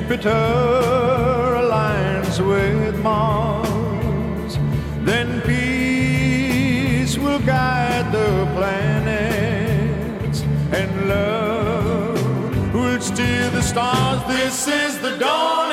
Jupiter aligns with Mars, then peace will guide the planets, and love will steer the stars. This is the dawn